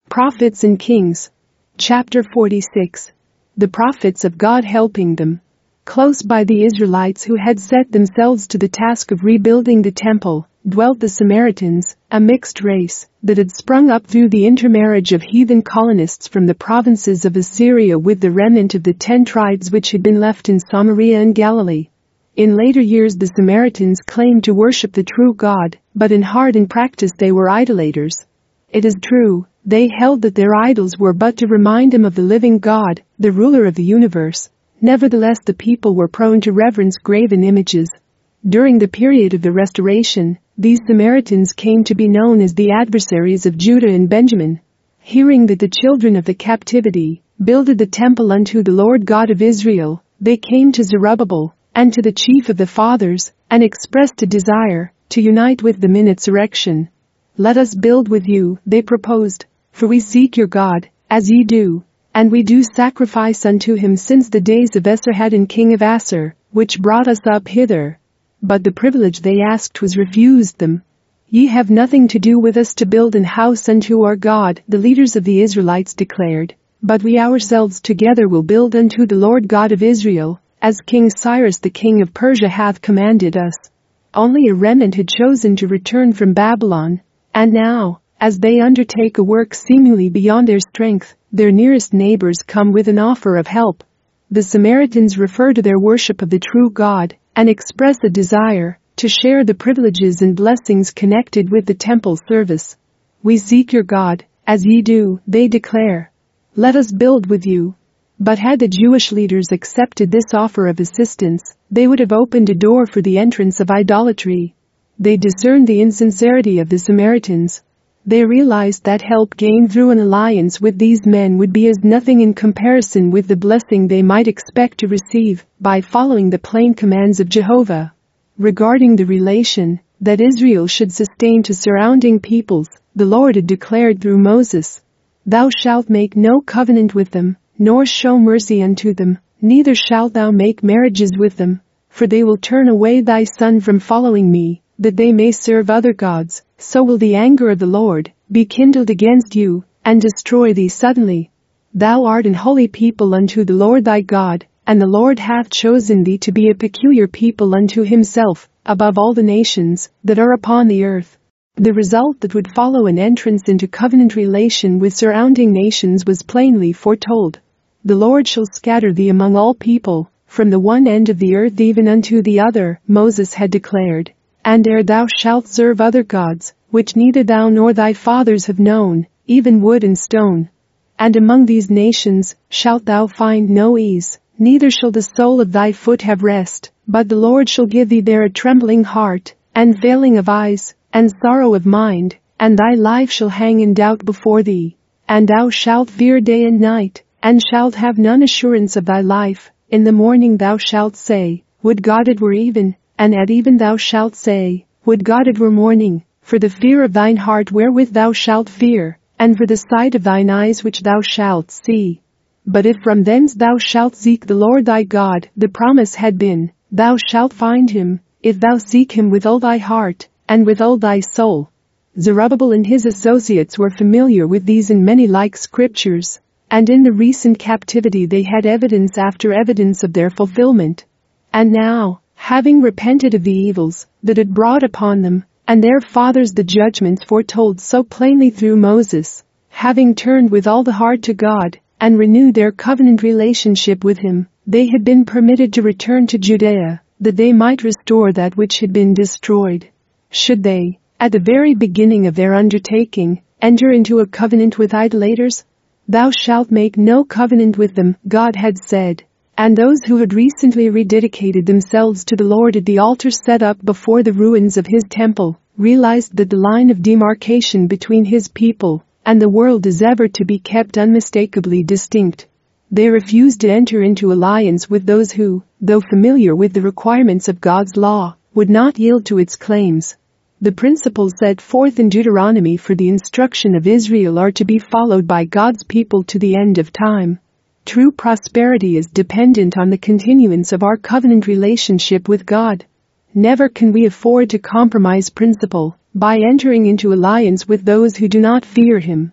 Prophets and Kings. Chapter 46. The prophets of God helping them. Close by the Israelites who had set themselves to the task of rebuilding the temple, dwelt the Samaritans, a mixed race that had sprung up through the intermarriage of heathen colonists from the provinces of Assyria with the remnant of the 10 tribes which had been left in Samaria and Galilee. In later years the Samaritans claimed to worship the true God, but in heart and practice they were idolaters. It is true, they held that their idols were but to remind them of the living God, the ruler of the universe. Nevertheless the people were prone to reverence graven images. During the period of the Restoration, these Samaritans came to be known as the adversaries of Judah and Benjamin. Hearing that the children of the captivity builded the temple unto the Lord God of Israel, they came to Zerubbabel and to the chief of the fathers, and expressed a desire to unite with them in insurrection. Let us build with you, they proposed, for we seek your God, as ye do, and we do sacrifice unto him since the days of Esarhaddon king of Assur, which brought us up hither. But the privilege they asked was refused them. Ye have nothing to do with us to build an house unto our God, the leaders of the Israelites declared, but we ourselves together will build unto the Lord God of Israel, as King Cyrus the king of Persia hath commanded us. Only a remnant had chosen to return from Babylon, and now, as they undertake a work seemingly beyond their strength, their nearest neighbors come with an offer of help. The Samaritans refer to their worship of the true God, and express a desire to share the privileges and blessings connected with the temple service. We seek your God, as ye do, they declare. Let us build with you. But had the Jewish leaders accepted this offer of assistance, they would have opened a door for the entrance of idolatry. They discerned the insincerity of the Samaritans. They realized that help gained through an alliance with these men would be as nothing in comparison with the blessing they might expect to receive by following the plain commands of Jehovah. Regarding the relation that Israel should sustain to surrounding peoples, the Lord had declared through Moses, "Thou shalt make no covenant with them, nor show mercy unto them, neither shalt thou make marriages with them, for they will turn away thy son from following me, that they may serve other gods, so will the anger of the Lord be kindled against you, and destroy thee suddenly. Thou art an holy people unto the Lord thy God, and the Lord hath chosen thee to be a peculiar people unto himself, above all the nations that are upon the earth." The result that would follow an entrance into covenant relation with surrounding nations was plainly foretold. The Lord shall scatter thee among all people, from the one end of the earth even unto the other, Moses had declared. And ere thou shalt serve other gods, which neither thou nor thy fathers have known, even wood and stone. And among these nations shalt thou find no ease, neither shall the sole of thy foot have rest, but the Lord shall give thee there a trembling heart, and veiling of eyes, and sorrow of mind, and thy life shall hang in doubt before thee. And thou shalt fear day and night, and shalt have none assurance of thy life. In the morning thou shalt say, Would God it were even, and at even thou shalt say, Would God it were morning, for the fear of thine heart wherewith thou shalt fear, and for the sight of thine eyes which thou shalt see. But if from thence thou shalt seek the Lord thy God, the promise had been, thou shalt find him, if thou seek him with all thy heart, and with all thy soul. Zerubbabel and his associates were familiar with these and many like scriptures, and in the recent captivity they had evidence after evidence of their fulfillment. And now, having repented of the evils that had brought upon them, and their fathers the judgments foretold so plainly through Moses, having turned with all the heart to God, and renewed their covenant relationship with him, they had been permitted to return to Judea, that they might restore that which had been destroyed. Should they, at the very beginning of their undertaking, enter into a covenant with idolaters? Thou shalt make no covenant with them, God had said. And those who had recently rededicated themselves to the Lord at the altar set up before the ruins of his temple, realized that the line of demarcation between his people and the world is ever to be kept unmistakably distinct. They refused to enter into alliance with those who, though familiar with the requirements of God's law, would not yield to its claims. The principles set forth in Deuteronomy for the instruction of Israel are to be followed by God's people to the end of time. True prosperity is dependent on the continuance of our covenant relationship with God. Never can we afford to compromise principle by entering into alliance with those who do not fear him.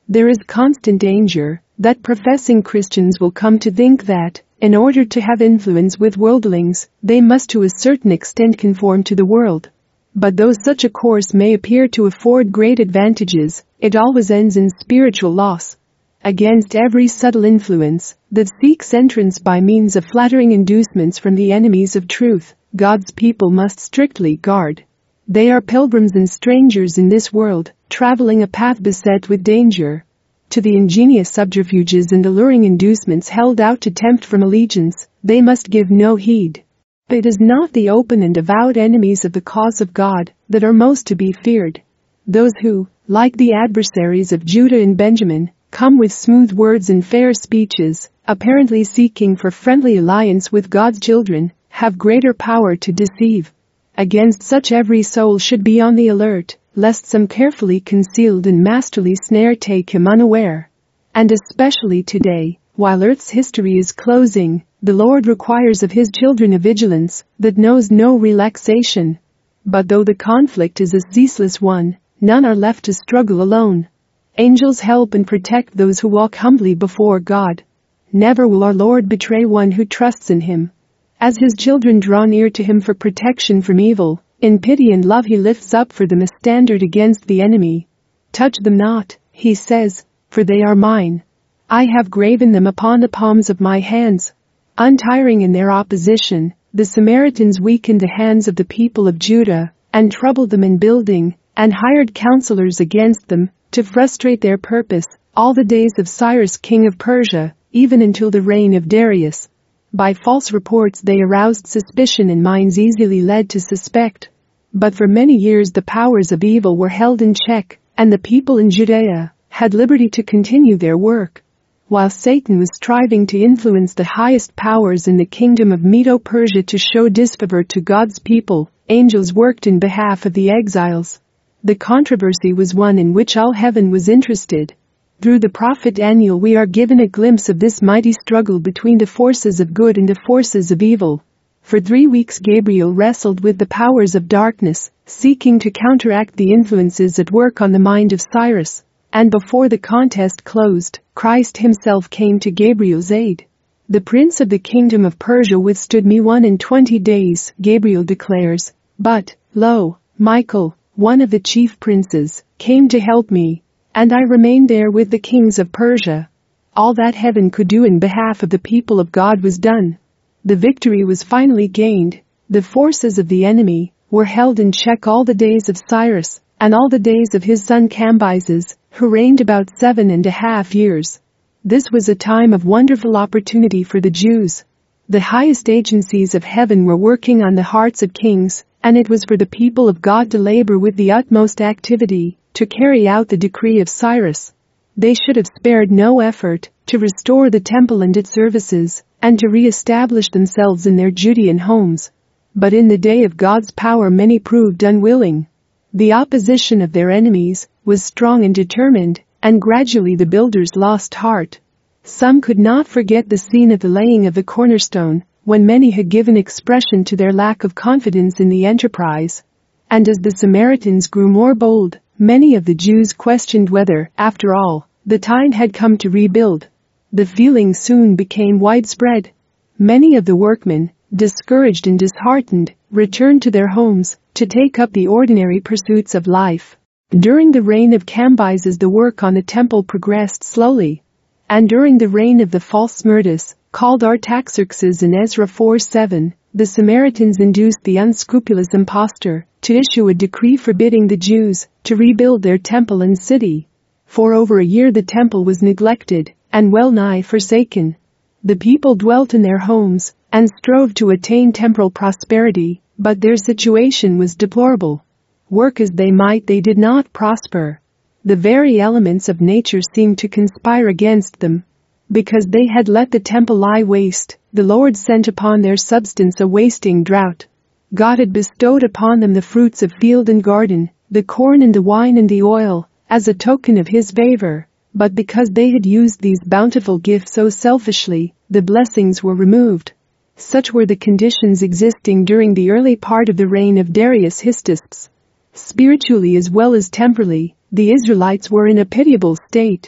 There is constant danger that professing Christians will come to think that, in order to have influence with worldlings, they must to a certain extent conform to the world. But though such a course may appear to afford great advantages, it always ends in spiritual loss. Against every subtle influence that seeks entrance by means of flattering inducements from the enemies of truth, God's people must strictly guard. They are pilgrims and strangers in this world, traveling a path beset with danger. To the ingenious subterfuges and alluring inducements held out to tempt from allegiance, they must give no heed. It is not the open and avowed enemies of the cause of God that are most to be feared. Those who, like the adversaries of Judah and Benjamin, come with smooth words and fair speeches, apparently seeking for friendly alliance with God's children, have greater power to deceive. Against such every soul should be on the alert, lest some carefully concealed and masterly snare take him unaware. And especially today, while Earth's history is closing, the Lord requires of His children a vigilance that knows no relaxation. But though the conflict is a ceaseless one, none are left to struggle alone. Angels help and protect those who walk humbly before God. Never will our Lord betray one who trusts in Him. As His children draw near to Him for protection from evil, in pity and love He lifts up for them a standard against the enemy. Touch them not, He says, for they are mine. I have graven them upon the palms of my hands. Untiring in their opposition, the Samaritans weakened the hands of the people of Judah, and troubled them in building, and hired counselors against them, to frustrate their purpose, all the days of Cyrus king of Persia, even until the reign of Darius. By false reports they aroused suspicion in minds easily led to suspect. But for many years the powers of evil were held in check, and the people in Judea had liberty to continue their work. While Satan was striving to influence the highest powers in the kingdom of Medo-Persia to show disfavor to God's people, angels worked in behalf of the exiles. The controversy was one in which all heaven was interested. Through the prophet Daniel we are given a glimpse of this mighty struggle between the forces of good and the forces of evil. For 3 weeks Gabriel wrestled with the powers of darkness, seeking to counteract the influences at work on the mind of Cyrus. And before the contest closed, Christ Himself came to Gabriel's aid. The prince of the kingdom of Persia withstood me 21 days, Gabriel declares. But, lo, Michael, one of the chief princes, came to help me, and I remained there with the kings of Persia. All that heaven could do in behalf of the people of God was done. The victory was finally gained. The forces of the enemy were held in check all the days of Cyrus, and all the days of his son Cambyses, who reigned about 7.5 years. This was a time of wonderful opportunity for the Jews. The highest agencies of heaven were working on the hearts of kings, and it was for the people of God to labor with the utmost activity to carry out the decree of Cyrus. They should have spared no effort to restore the temple and its services, and to re-establish themselves in their Judean homes. But in the day of God's power many proved unwilling. The opposition of their enemies was strong and determined, and gradually the builders lost heart. Some could not forget the scene of the laying of the cornerstone, when many had given expression to their lack of confidence in the enterprise. And as the Samaritans grew more bold, many of the Jews questioned whether, after all, the time had come to rebuild. The feeling soon became widespread. Many of the workmen, discouraged and disheartened, returned to their homes to take up the ordinary pursuits of life. During the reign of Cambyses the work on the temple progressed slowly. And during the reign of the false Smerdis, called Artaxerxes in Ezra 4:7, the Samaritans induced the unscrupulous impostor to issue a decree forbidding the Jews to rebuild their temple and city. For over a year the temple was neglected and well nigh forsaken. The people dwelt in their homes and strove to attain temporal prosperity, but their situation was deplorable. Work as they might, they did not prosper. The very elements of nature seemed to conspire against them. Because they had let the temple lie waste, the Lord sent upon their substance a wasting drought. God had bestowed upon them the fruits of field and garden, the corn and the wine and the oil, as a token of His favor. But because they had used these bountiful gifts so selfishly, the blessings were removed. Such were the conditions existing during the early part of the reign of Darius Hystaspes. Spiritually as well as temporally, the Israelites were in a pitiable state.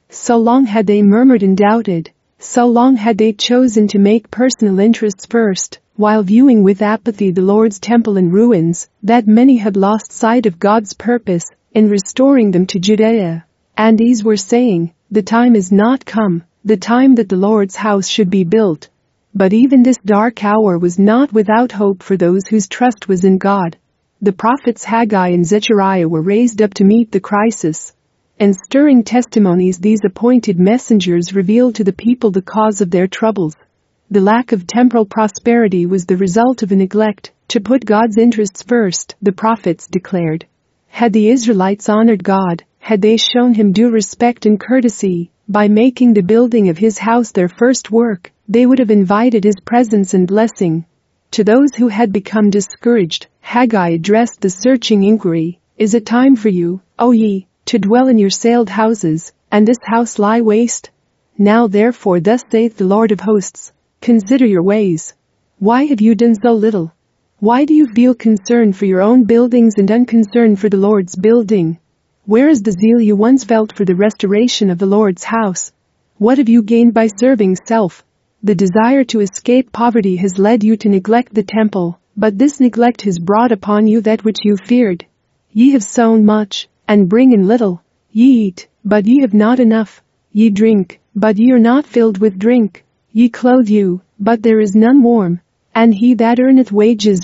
So long had they murmured and doubted. So long had they chosen to make personal interests first, while viewing with apathy the Lord's temple in ruins, that many had lost sight of God's purpose in restoring them to Judea. And these were saying, "The time is not come, the time that the Lord's house should be built." But even this dark hour was not without hope for those whose trust was in God. The prophets Haggai and Zechariah were raised up to meet the crisis. In stirring testimonies, these appointed messengers revealed to the people the cause of their troubles. The lack of temporal prosperity was the result of a neglect to put God's interests first, the prophets declared. Had the Israelites honored God, had they shown him due respect and courtesy, by making the building of his house their first work, they would have invited his presence and blessing. To those who had become discouraged, Haggai addressed the searching inquiry, "Is it time for you, O ye, to dwell in your sailed houses, and this house lie waste? Now therefore thus saith the Lord of hosts, consider your ways. Why have you done so little? Why do you feel concern for your own buildings and unconcern for the Lord's building? Where is the zeal you once felt for the restoration of the Lord's house? What have you gained by serving self? The desire to escape poverty has led you to neglect the temple, but this neglect has brought upon you that which you feared. Ye have sown much, and bring in little. Ye eat, but ye have not enough. Ye drink, but ye are not filled with drink. Ye clothe you, but there is none warm. And he that earneth wages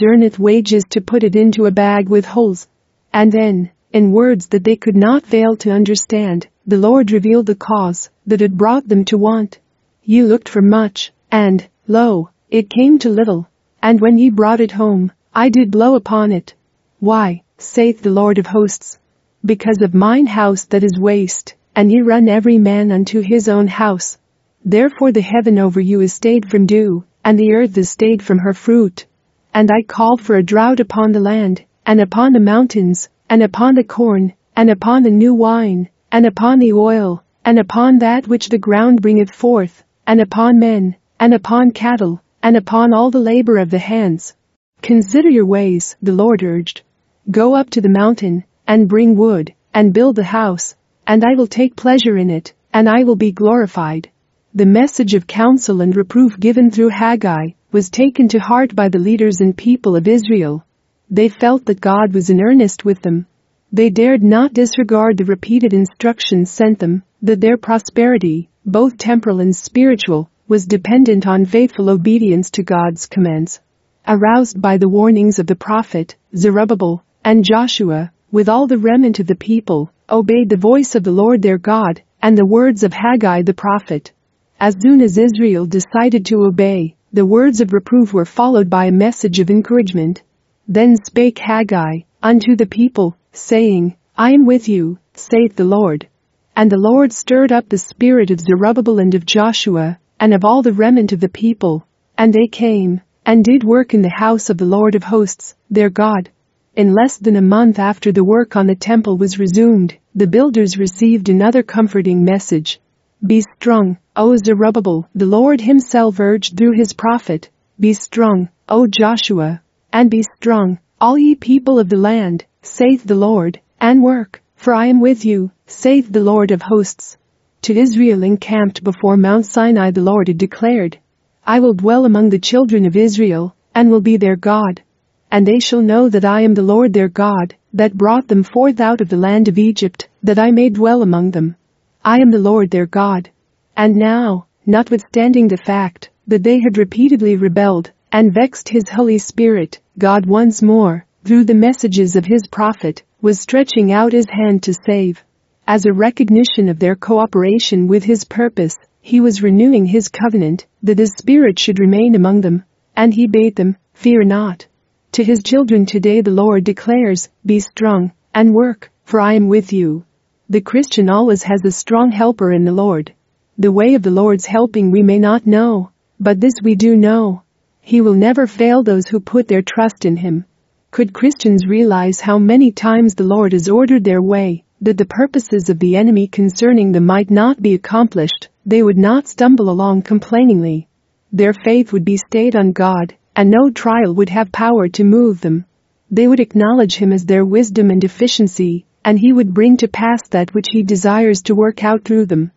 to put it into a bag with holes." And then, in words that they could not fail to understand, the Lord revealed the cause that had brought them to want. "Ye looked for much, and, lo, it came to little. And when ye brought it home, I did blow upon it. Why, saith the Lord of hosts? Because of mine house that is waste, and ye run every man unto his own house. Therefore the heaven over you is stayed from dew, and the earth is stayed from her fruit. And I call for a drought upon the land, and upon the mountains, and upon the corn, and upon the new wine, and upon the oil, and upon that which the ground bringeth forth, and upon men, and upon cattle, and upon all the labor of the hands. Consider your ways," the Lord urged. "Go up to the mountain, and bring wood, and build the house, and I will take pleasure in it, and I will be glorified." The message of counsel and reproof given through Haggai was taken to heart by the leaders and people of Israel. They felt that God was in earnest with them. They dared not disregard the repeated instructions sent them, that their prosperity, both temporal and spiritual, was dependent on faithful obedience to God's commands. Aroused by the warnings of the prophet, Zerubbabel, and Joshua, with all the remnant of the people, obeyed the voice of the Lord their God, and the words of Haggai the prophet. As soon as Israel decided to obey, the words of reproof were followed by a message of encouragement. Then spake Haggai unto the people, saying, "I am with you, saith the Lord." And the Lord stirred up the spirit of Zerubbabel and of Joshua, and of all the remnant of the people, and they came, and did work in the house of the Lord of hosts, their God. In less than a month after the work on the temple was resumed, the builders received another comforting message. "Be strong, O Zerubbabel," the Lord himself urged through his prophet. "Be strong, O Joshua, and be strong, all ye people of the land, saith the Lord, and work, for I am with you, saith the Lord of hosts." To Israel encamped before Mount Sinai the Lord had declared, "I will dwell among the children of Israel, and will be their God. And they shall know that I am the Lord their God, that brought them forth out of the land of Egypt, that I may dwell among them. I am the Lord their God." And now, notwithstanding the fact that they had repeatedly rebelled and vexed his Holy Spirit, God once more, through the messages of his prophet, was stretching out his hand to save. As a recognition of their cooperation with his purpose, he was renewing his covenant that his Spirit should remain among them, and he bade them, "Fear not." To his children today the Lord declares, "Be strong, and work, for I am with you." The Christian always has a strong helper in the Lord. The way of the Lord's helping we may not know, but this we do know. He will never fail those who put their trust in him. Could Christians realize how many times the Lord has ordered their way, that the purposes of the enemy concerning them might not be accomplished, they would not stumble along complainingly. Their faith would be stayed on God, and no trial would have power to move them. They would acknowledge him as their wisdom and efficiency, and he would bring to pass that which he desires to work out through them.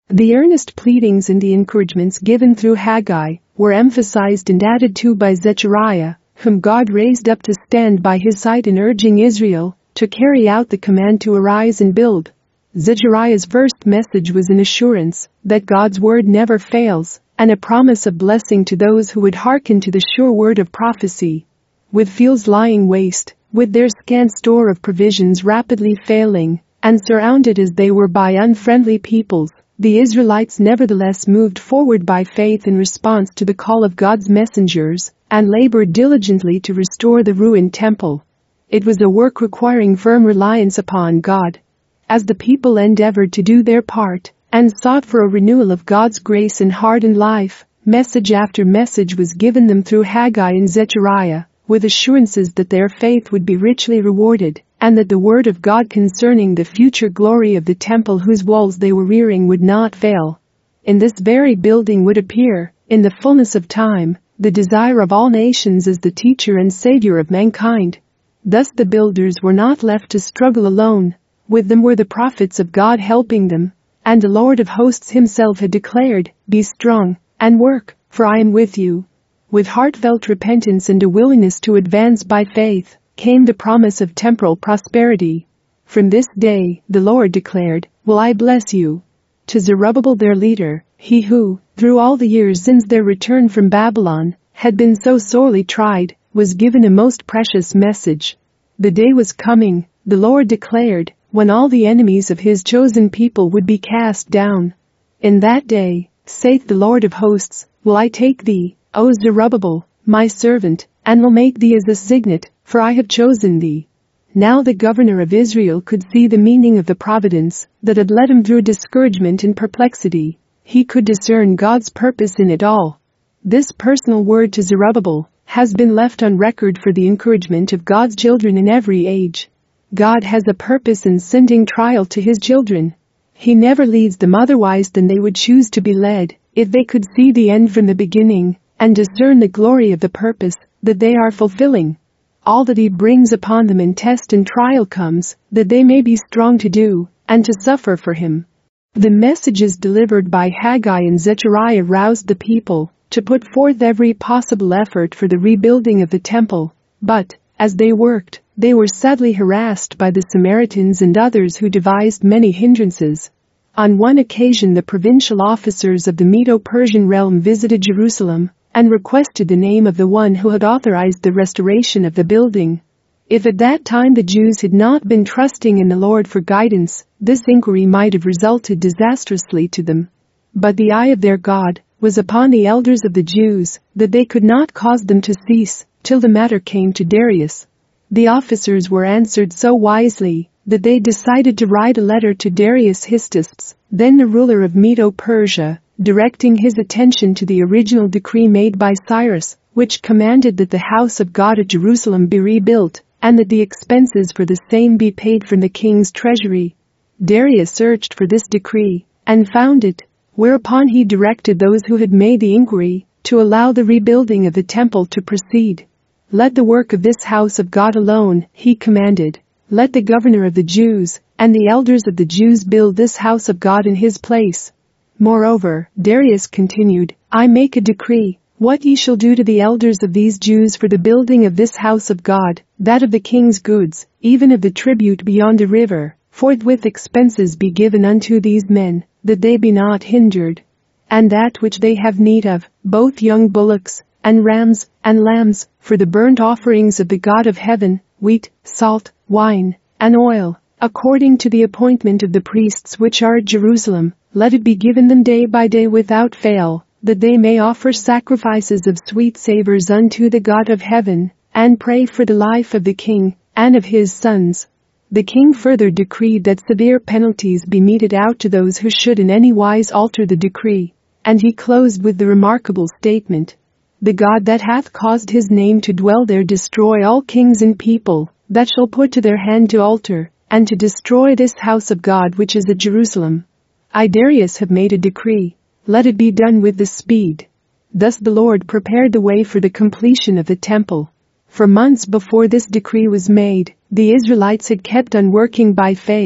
The earnest pleadings and the encouragements given through Haggai were emphasized and added to by Zechariah, whom God raised up to stand by his side in urging Israel to carry out the command to arise and build. Zechariah's first message was an assurance that God's word never fails, and a promise of blessing to those who would hearken to the sure word of prophecy. With fields lying waste, with their scant store of provisions rapidly failing, and surrounded as they were by unfriendly peoples, the Israelites nevertheless moved forward by faith in response to the call of God's messengers, and labored diligently to restore the ruined temple. It was a work requiring firm reliance upon God. As the people endeavored to do their part, and sought for a renewal of God's grace in heart and life, message after message was given them through Haggai and Zechariah, with assurances that their faith would be richly rewarded, and that the word of God concerning the future glory of the temple whose walls they were rearing would not fail. In this very building would appear, in the fullness of time, the desire of all nations as the teacher and savior of mankind. Thus the builders were not left to struggle alone. With them were the prophets of God helping them, and the Lord of hosts himself had declared, "Be strong, and work, for I am with you." With heartfelt repentance and a willingness to advance by faith, came the promise of temporal prosperity. "From this day, the Lord declared, will I bless you." To Zerubbabel their leader, he who, through all the years since their return from Babylon, had been so sorely tried, was given a most precious message. The day was coming, the Lord declared, when all the enemies of his chosen people would be cast down. "In that day, saith the Lord of hosts, will I take thee, O Zerubbabel, my servant, and will make thee as a signet, for I have chosen thee." Now the governor of Israel could see the meaning of the providence that had led him through discouragement and perplexity. He could discern God's purpose in it all. This personal word to Zerubbabel has been left on record for the encouragement of God's children in every age. God has a purpose in sending trial to his children. He never leads them otherwise than they would choose to be led, if they could see the end from the beginning, and discern the glory of the purpose that they are fulfilling. All that he brings upon them in test and trial comes, that they may be strong to do, and to suffer for him. The messages delivered by Haggai and Zechariah roused the people to put forth every possible effort for the rebuilding of the temple, but, as they worked, they were sadly harassed by the Samaritans and others who devised many hindrances. On one occasion the provincial officers of the Medo-Persian realm visited Jerusalem and requested the name of the one who had authorized the restoration of the building. If at that time the Jews had not been trusting in the Lord for guidance, this inquiry might have resulted disastrously to them. But the eye of their God was upon the elders of the Jews, that they could not cause them to cease, till the matter came to Darius. The officers were answered so wisely that they decided to write a letter to Darius Histisps, then the ruler of Medo-Persia, directing his attention to the original decree made by Cyrus, which commanded that the house of God at Jerusalem be rebuilt, and that the expenses for the same be paid from the king's treasury. Darius searched for this decree, and found it, whereupon he directed those who had made the inquiry to allow the rebuilding of the temple to proceed. "Let the work of this house of God alone," he commanded. "Let the governor of the Jews and the elders of the Jews build this house of God in his place." Moreover, Darius continued, "I make a decree, what ye shall do to the elders of these Jews for the building of this house of God, that of the king's goods, even of the tribute beyond the river, forthwith expenses be given unto these men, that they be not hindered. And that which they have need of, both young bullocks, and rams, and lambs, for the burnt offerings of the God of heaven, wheat, salt, wine, and oil, according to the appointment of the priests which are at Jerusalem, let it be given them day by day without fail, that they may offer sacrifices of sweet savors unto the God of heaven, and pray for the life of the king, and of his sons." The king further decreed that severe penalties be meted out to those who should in any wise alter the decree, and he closed with the remarkable statement, "The God that hath caused his name to dwell there destroy all kings and people that shall put to their hand to alter, and to destroy this house of God which is at Jerusalem. I, Darius, have made a decree. Let it be done with this speed." Thus the Lord prepared the way for the completion of the temple. For months before this decree was made, the Israelites had kept on working by faith,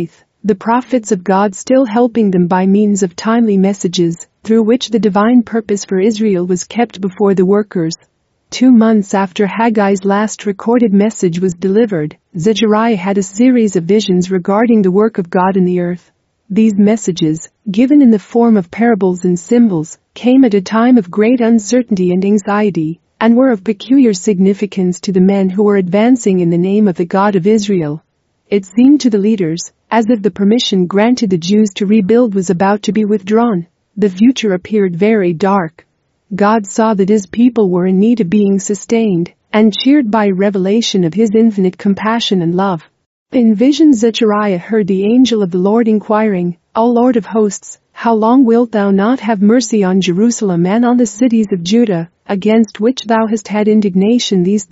The prophets of God still helping them by means of timely messages, through which the divine purpose for Israel was kept before the workers. 2 months after Haggai's last recorded message was delivered, Zechariah had a series of visions regarding the work of God in the earth. These messages, given in the form of parables and symbols, came at a time of great uncertainty and anxiety, and were of peculiar significance to the men who were advancing in the name of the God of Israel. It seemed to the leaders as if the permission granted the Jews to rebuild was about to be withdrawn. The future appeared very dark. God saw that his people were in need of being sustained, and cheered by revelation of his infinite compassion and love. In vision Zechariah heard the angel of the Lord inquiring, O Lord of hosts, how long wilt thou not have mercy on Jerusalem and on the cities of Judah, against which thou hast had indignation these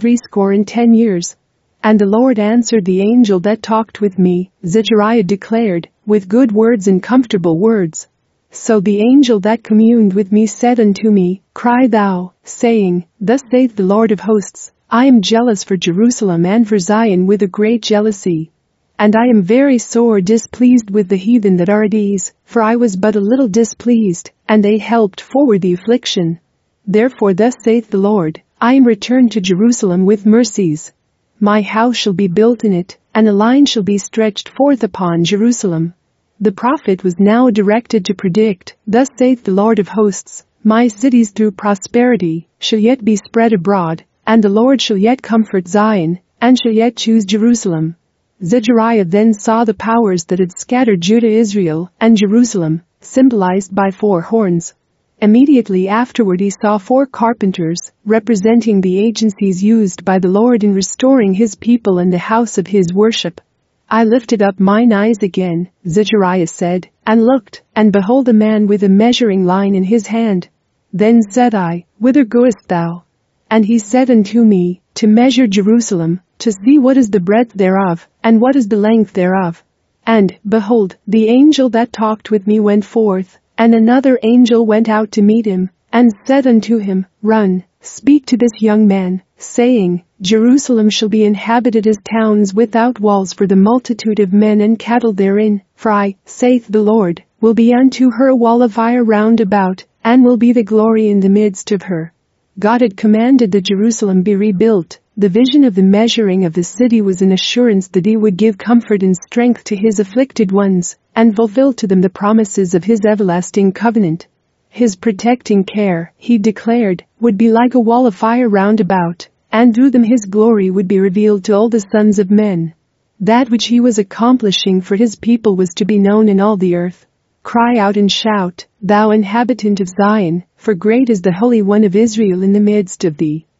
70 years? And the Lord answered the angel that talked with me, Zechariah declared, with good words and comfortable words. So the angel that communed with me said unto me, Cry thou, saying, Thus saith the Lord of hosts, I am jealous for Jerusalem and for Zion with a great jealousy. And I am very sore displeased with the heathen that are at ease, for I was but a little displeased, and they helped forward the affliction. Therefore thus saith the Lord, I am returned to Jerusalem with mercies. My house shall be built in it, and a line shall be stretched forth upon Jerusalem. The prophet was now directed to predict, Thus saith the Lord of hosts, My cities through prosperity shall yet be spread abroad, and the Lord shall yet comfort Zion, and shall yet choose Jerusalem. Zechariah then saw the powers that had scattered Judah, Israel, and Jerusalem, symbolized by 4 horns. Immediately afterward he saw 4 carpenters, representing the agencies used by the Lord in restoring his people and the house of his worship. I lifted up mine eyes again, Zechariah said, and looked, and behold a man with a measuring line in his hand. Then said I, Whither goest thou? And he said unto me, To measure Jerusalem, to see what is the breadth thereof, and what is the length thereof. And, behold, the angel that talked with me went forth, and another angel went out to meet him, and said unto him, Run, speak to this young man, saying, Jerusalem shall be inhabited as towns without walls for the multitude of men and cattle therein, for I, saith the Lord, will be unto her a wall of fire round about, and will be the glory in the midst of her. God had commanded that Jerusalem be rebuilt. The vision of the measuring of the city was an assurance that he would give comfort and strength to his afflicted ones, and fulfill to them the promises of his everlasting covenant. His protecting care, he declared, would be like a wall of fire round about, and through them his glory would be revealed to all the sons of men. That which he was accomplishing for his people was to be known in all the earth. Cry out and shout, thou inhabitant of Zion, for great is the Holy One of Israel in the midst of thee.